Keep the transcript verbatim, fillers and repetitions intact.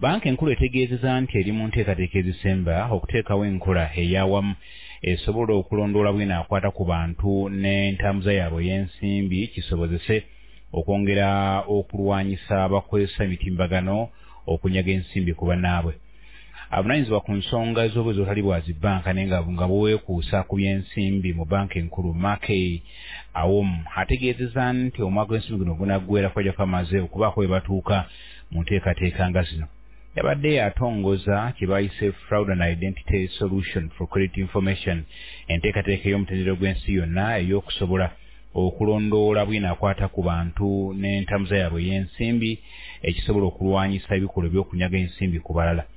Banka enkulu etegeezezza nti eri mu nteekateeka ezisemba okuteekawo enkola ey'awamu esobola okulondoola bw'enaakwata ku bantu n'entambuza yaabwe y'ensimbi kisobozese okwongera okulwanyisa abakozesa emitimbagano okunyaga ensimbi ku bannaabwe. Abunaanyizibwa ku nsonga z'obwezi otali bwa zi bbanka naye nga buweekuusa ku by'ensimbi mu banka enkulu Mackay Awomu ategeezezza nti omwaka gw'ensimbi guno gunaggweera kwajja kwamaze okubaako we batuuka mu nteekateeka nga zino. Yabadde atongoza kye bayise Fraud and Identity Solution for Credit Information, enteekateeka ey'omutendera gw'ensi yonna ey'okusobola okulondoola bw'enaakwata ku bantu n'entambuza yaabwe y'ensimbi ekisobola okulwanyisa ebikolwa by'okunyaga ensimbi ku balala.